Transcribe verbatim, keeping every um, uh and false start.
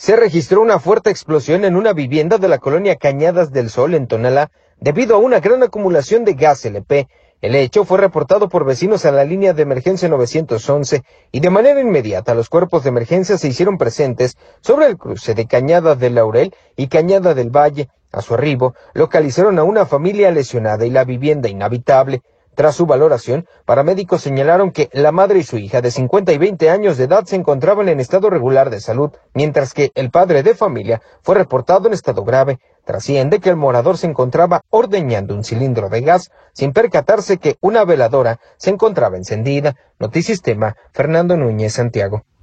Se registró una fuerte explosión en una vivienda de la colonia Cañadas del Sol, en Tonalá, debido a una gran acumulación de gas L P. El hecho fue reportado por vecinos a la línea de emergencia novecientos once y de manera inmediata los cuerpos de emergencia se hicieron presentes sobre el cruce de Cañada del Laurel y Cañada del Valle. A su arribo, localizaron a una familia lesionada y la vivienda inhabitable. Tras su valoración, paramédicos señalaron que la madre y su hija de cincuenta y veinte años de edad se encontraban en estado regular de salud, mientras que el padre de familia fue reportado en estado grave. Trasciende que el morador se encontraba ordeñando un cilindro de gas, sin percatarse que una veladora se encontraba encendida. Notisistema, Fernando Núñez, Santiago.